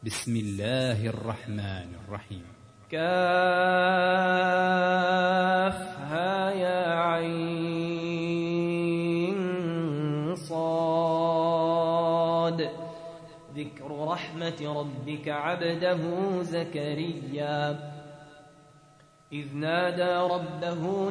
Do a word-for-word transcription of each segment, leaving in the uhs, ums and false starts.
بسم الله الرحمن الرحيم. كافها يا عين صاد. ذكر رحمة ربك عبده زكريا إذ نادى ربه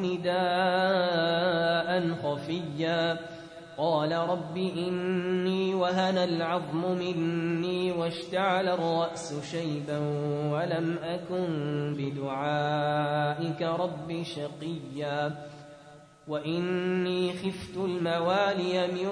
نداء خفيا قال رب إني وهن العظم مني واشتعل الرأس شيبا ولم أكن بدعائك رب شقيا وإني خفت الموالي من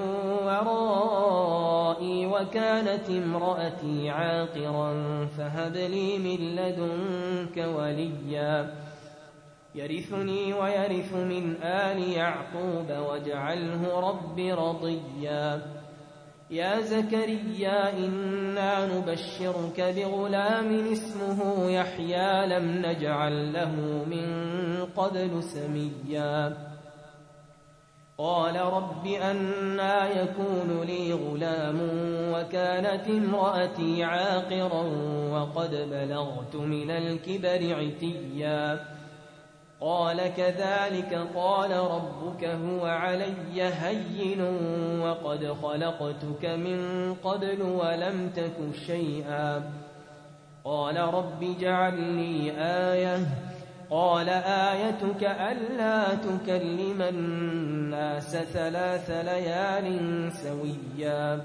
ورائي وكانت امرأتي عاقرا فهب لي من لدنك وليا يرثني ويرث من آل يعقوب واجعله رب رضيا يا زكريا إنا نبشرك بغلام اسمه يحيى لم نجعل له من قبل سميا قال رب أنى يكون لي غلام وكانت امرأتي عاقرا وقد بلغت من الكبر عتيا قال كذلك قال ربك هو علي هين وقد خلقتك من قبل ولم تك شيئا قال رب اجعل لي آية قال آيتك ألا تكلم الناس ثلاث ليال سويا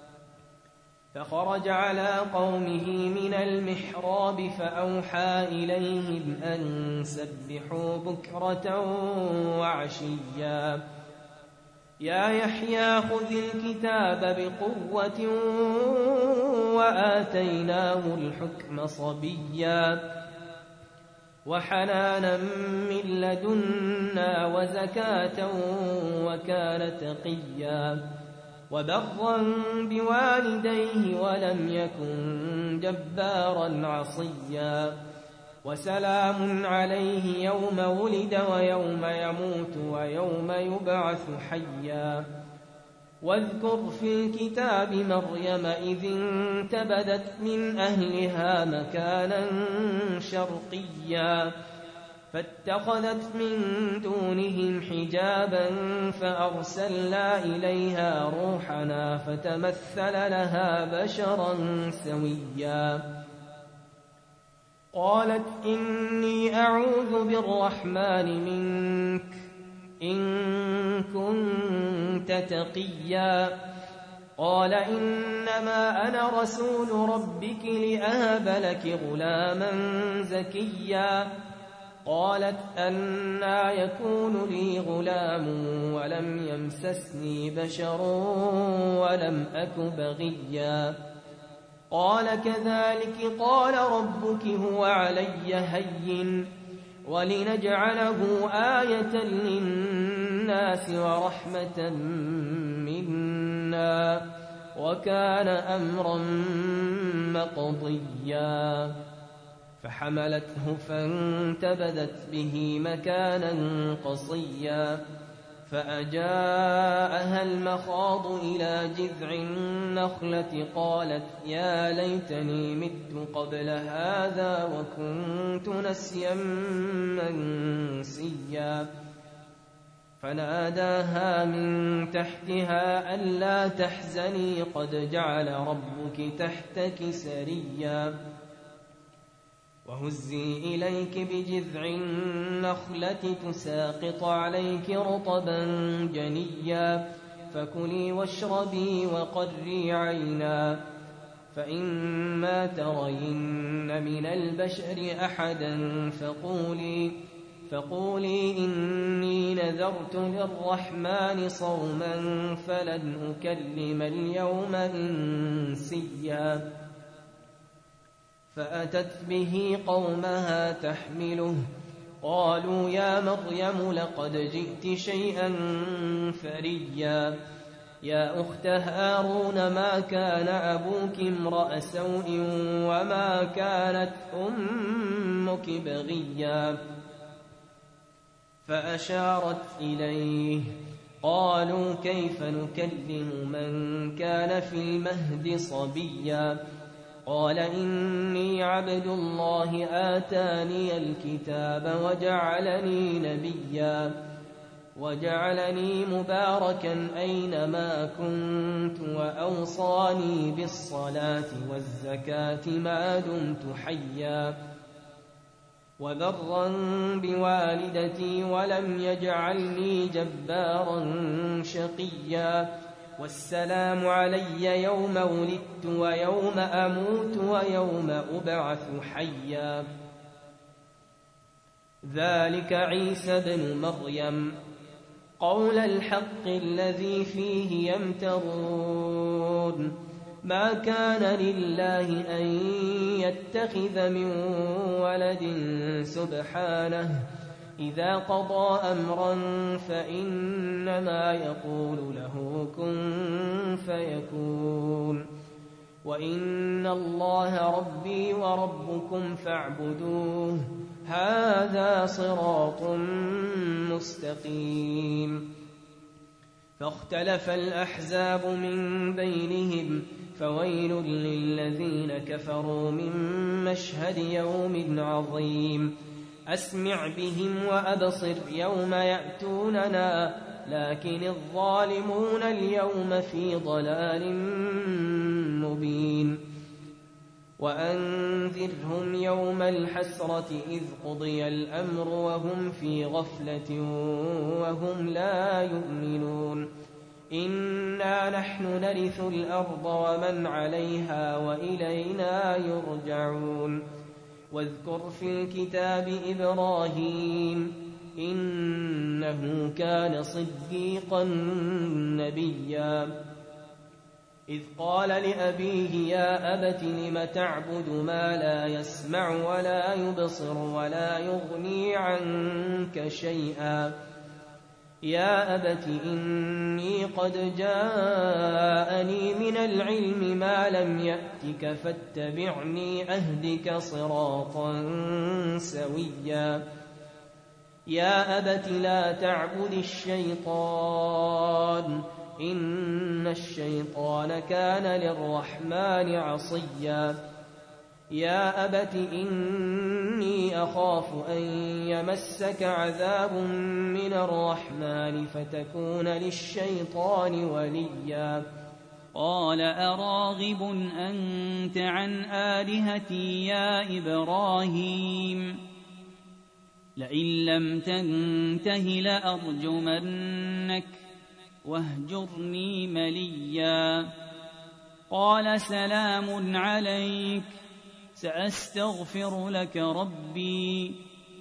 فخرج على قومه من المحراب فأوحى إليهم أن سبحوا بكرة وعشيا يا يحيى خذ الكتاب بقوة وآتيناه الحكم صبيا وحنانا من لدنا وزكاة وكان تقيا وبرا بوالديه ولم يكن جبارا عصيا وسلام عليه يوم ولد ويوم يموت ويوم يبعث حيا واذكر في الكتاب مريم إذ انتبذت من أهلها مكانا شرقيا فاتخذت من دونهم حجابا فأرسلنا إليها روحنا فتمثل لها بشرا سويا قالت إني أعوذ بالرحمن منك إن كنت تقيا قال إنما أنا رسول ربك لأهب لك غلاما زكيا قالت أنى يكون لي غلام ولم يمسسني بشر ولم أك بغيا قال كذلك قال ربك هو علي هين ولنجعله آية للناس ورحمة منا وكان أمرا مقضيا فحملته فانتبذت به مكانا قصيا فأجاءها المخاض إلى جذع النخلة قالت يا ليتني مت قبل هذا وكنت نسيا منسيا فناداها من تحتها ألا تحزني قد جعل ربك تحتك سريا وهزي إليك بجذع النخلة تساقط عليك رطبا جنيا فكلي واشربي وقري عينا فإما ترين من البشر أحدا فقولي فقولي إني نذرت للرحمن صوما فلن أكلم اليوم إنسيا فأتت به قومها تحمله قالوا يا مريم لقد جئت شيئا فريا يا أخت هارون ما كان أبوك امرأ سوء وما كانت أمك بغيا فأشارت إليه قالوا كيف نكلم من كان في المهد صبيا قال إني عبد الله آتاني الكتاب وجعلني نبيا وجعلني مباركا أينما كنت وأوصاني بالصلاة والزكاة ما دمت حيا وبرا بوالدتي ولم يجعلني جبارا شقيا والسلام علي يوم ولدت ويوم أموت ويوم أبعث حيا ذلك عيسى بن مريم قول الحق الذي فيه يمترون ما كان لله أن يتخذ من ولد سبحانه إذا قضى أمرا فإنما يقول له كن فيكون وإن الله ربي وربكم فاعبدوه هذا صراط مستقيم فاختلف الأحزاب من بينهم فويل للذين كفروا من مشهد يوم عظيم أسمع بهم وأبصر يوم يأتوننا لكن الظالمون اليوم في ضلال مبين وأنذرهم يوم الحسرة إذ قضي الأمر وهم في غفلة وهم لا يؤمنون إنا نحن نرث الأرض ومن عليها وإلينا يرجعون واذكر في الكتاب إبراهيم إنه كان صديقا نبيا إذ قال لأبيه يا أبت لم تعبد ما لا يسمع ولا يبصر ولا يغني عنك شيئا يا أبت إني قد جاءني من العلم ما لم يأتك فاتبعني أهدك صراطا سويا يا أبت لا تعبد الشيطان إن الشيطان كان للرحمن عصيا يا أبت إني أخاف أن يمسك عذاب من الرحمن فتكون للشيطان وليا قال أراغب أنت عن آلهتي يا إبراهيم لئن لم تنته لأرجمنك واهجرني مليا قال سلام عليك سأستغفر لك ربي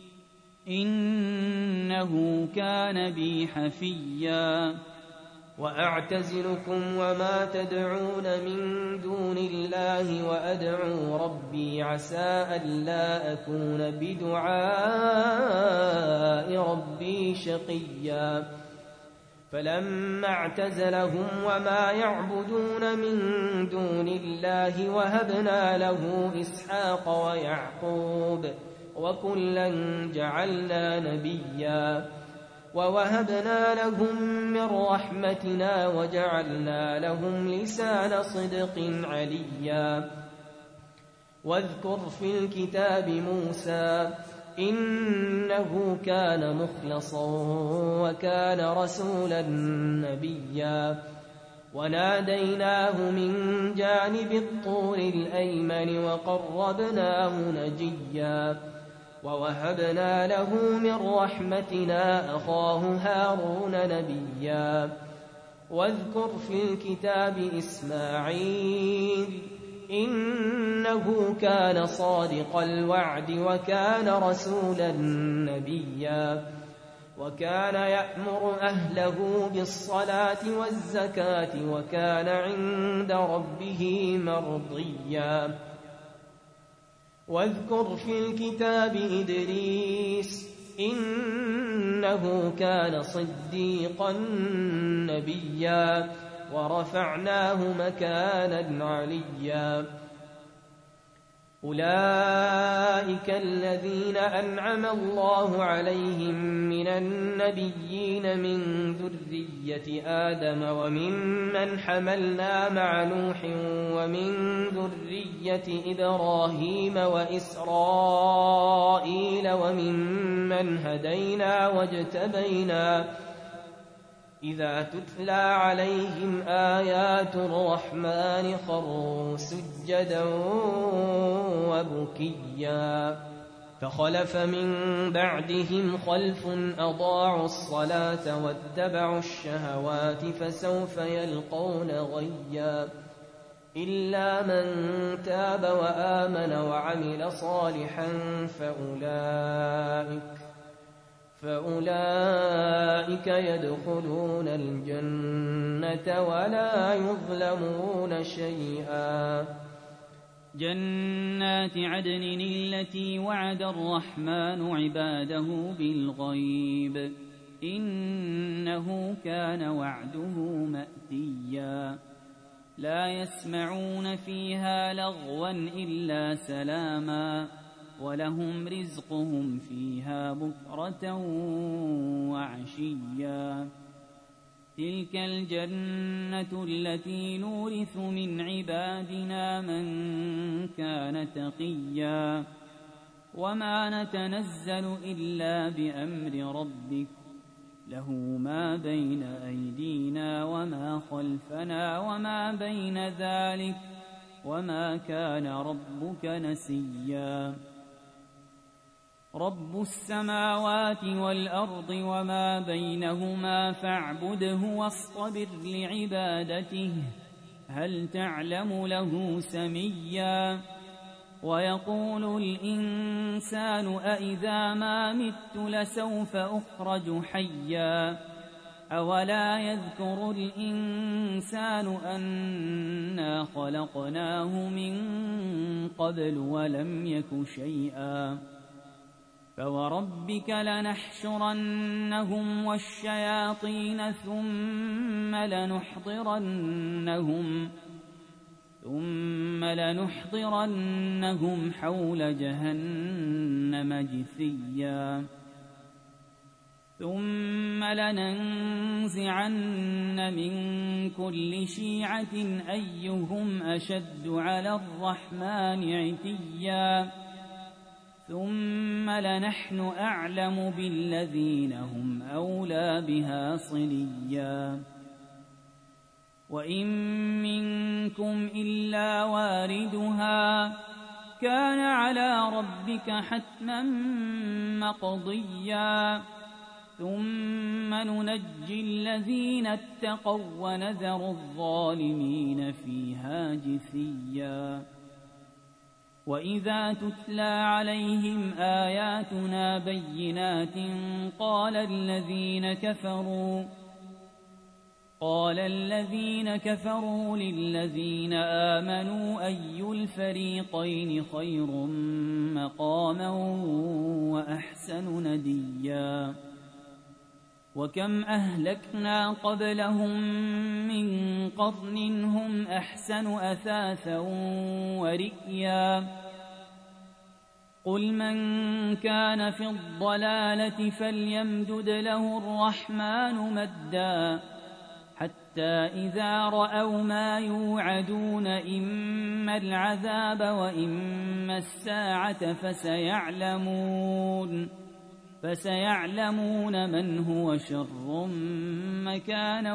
إنه كان بي حفيا وأعتزلكم وما تدعون من دون الله وأدعو ربي عسى ألا أكون بدعاء ربي شقيا فلما اعتزلهم وما يعبدون من دون الله وهبنا له إسحاق ويعقوب وكلا جعلنا نبيا ووهبنا لهم من رحمتنا وجعلنا لهم لسان صدق عليا واذكر في الكتاب موسى إنه كان مخلصا وكان رسولا نبيا وناديناه من جانب الطور الأيمن وقربناه نجيا ووهبنا له من رحمتنا أخاه هارون نبيا واذكر في الكتاب إسماعيل إنه كان صادق الوعد وكان رسولا نبيا وكان يأمر أهله بالصلاة والزكاة وكان عند ربه مرضيا واذكر في الكتاب إدريس إنه كان صديقا نبيا ورفعناه مكانا عليا أولئك أولئك الذين أنعم الله عليهم من النبيين من ذرية آدم وممن حملنا مع نوح ومن ذرية إبراهيم وإسرائيل وممن هدينا واجتبينا إذا تتلى عليهم آيات الرحمن خروا سجدا وبكيا فخلف من بعدهم خلف أضاعوا الصلاة واتبعوا الشهوات فسوف يلقون غيا إلا من تاب وآمن وعمل صالحا فأولئك فأولئك يدخلون الجنة ولا يظلمون شيئا. جنات عدن التي وعد الرحمن عباده بالغيب إنه كان وعده مأتيا لا يسمعون فيها لغوا إلا سلاما ولهم رزقهم فيها بكرة وعشيا تلك الجنة التي نورث من عبادنا من كان تقيا وما نتنزل إلا بأمر ربك له ما بين أيدينا وما خلفنا وما بين ذلك وما كان ربك نسيا رب السماوات والأرض وما بينهما فاعبده واصطبر لعبادته هل تعلم له سميا ويقول الإنسان أإذا ما مت لسوف أخرج حيا أولا يذكر الإنسان أنا خلقناه من قبل ولم يك شيئا فوربك لنحشرنهم والشياطين ثم لنحضرنهم ثم لنحضرنهم حول جهنم جثيا ثم لننزعن من كل شيعة أيهم أشد على الرحمن عتيا ثم لنحن أعلم بالذين هم أولى بها صليا وإن منكم إلا واردها كان على ربك حتما مقضيا ثم ننجي الذين اتقوا ونذر الظالمين فيها جثيا وإذا تتلى عليهم آياتنا بينات قال الذين كفروا قال الذين كفروا للذين آمنوا أي الفريقين خير مقاما وأحسن نديا وكم أهلكنا قبلهم من قرن هم أحسن أثاثا ورئيا قل من كان في الضلالة فليمدد له الرحمن مدا حتى إذا رأوا ما يوعدون إما العذاب وإما الساعة فسيعلمون فسيعلمون من هو شر مكانا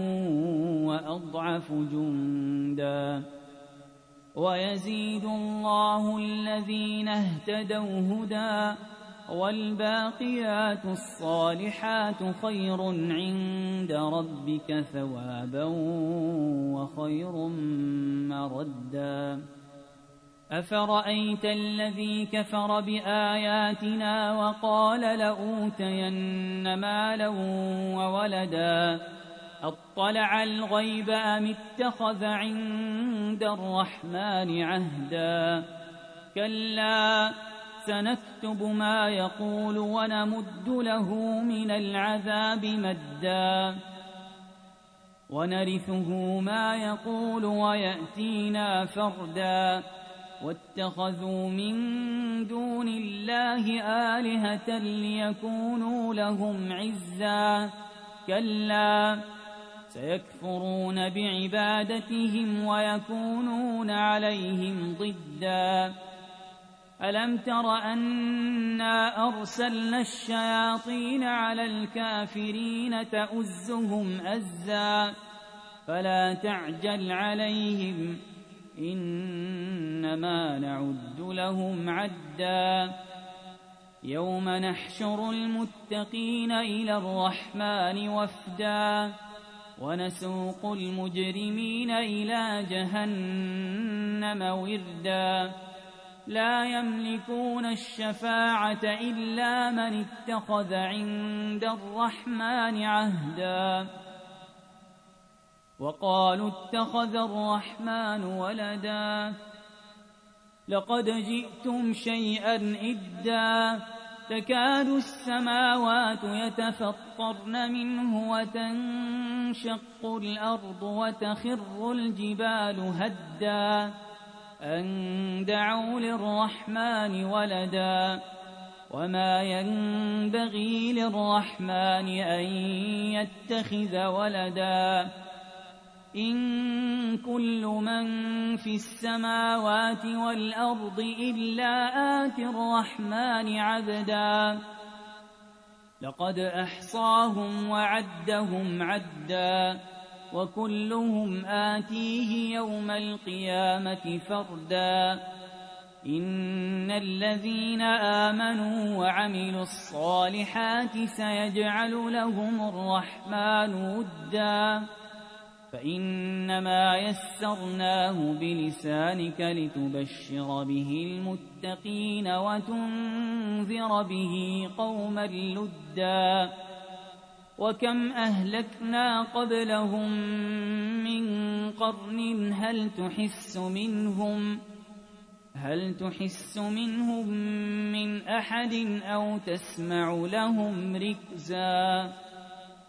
وأضعف جندا ويزيد الله الذين اهتدوا هدى والباقيات الصالحات خير عند ربك ثوابا وخير مردا أفرأيت الذي كفر بآياتنا وقال لأوتين مالا وولدا أطلع الغيب أم اتخذ عند الرحمن عهدا كلا سنكتب ما يقول ونمد له من العذاب مدا ونرثه ما يقول ويأتينا فردا واتخذوا من دون الله آلهة ليكونوا لهم عزا كلا سيكفرون بعبادتهم ويكونون عليهم ضدا ألم تر أنا أرسلنا الشياطين على الكافرين تؤزهم أزا فلا تعجل عليهم إنما نعد لهم عدا يوم نحشر المتقين إلى الرحمن وفدا ونسوق المجرمين إلى جهنم وردا لا يملكون الشفاعة إلا من اتخذ عند الرحمن عهدا وقالوا اتخذ الرحمن ولدا لقد جئتم شيئا إدا تكاد السماوات يتفطرن منه وتنشق الأرض وتخر الجبال هدا أن دعوا للرحمن ولدا وما ينبغي للرحمن أن يتخذ ولدا إن كل من في السماوات والأرض إلا آتي الرحمن عبدا لقد أحصاهم وعدهم عدا وكلهم آتيه يوم القيامة فردا إن الذين آمنوا وعملوا الصالحات سيجعل لهم الرحمن ودا فإنما يسرناه بلسانك لتبشر به المتقين وتنذر به قوما لدا وكم أهلكنا قبلهم من قرن هل تحس منهم هل تحس منهم من أحد أو تسمع لهم ركزا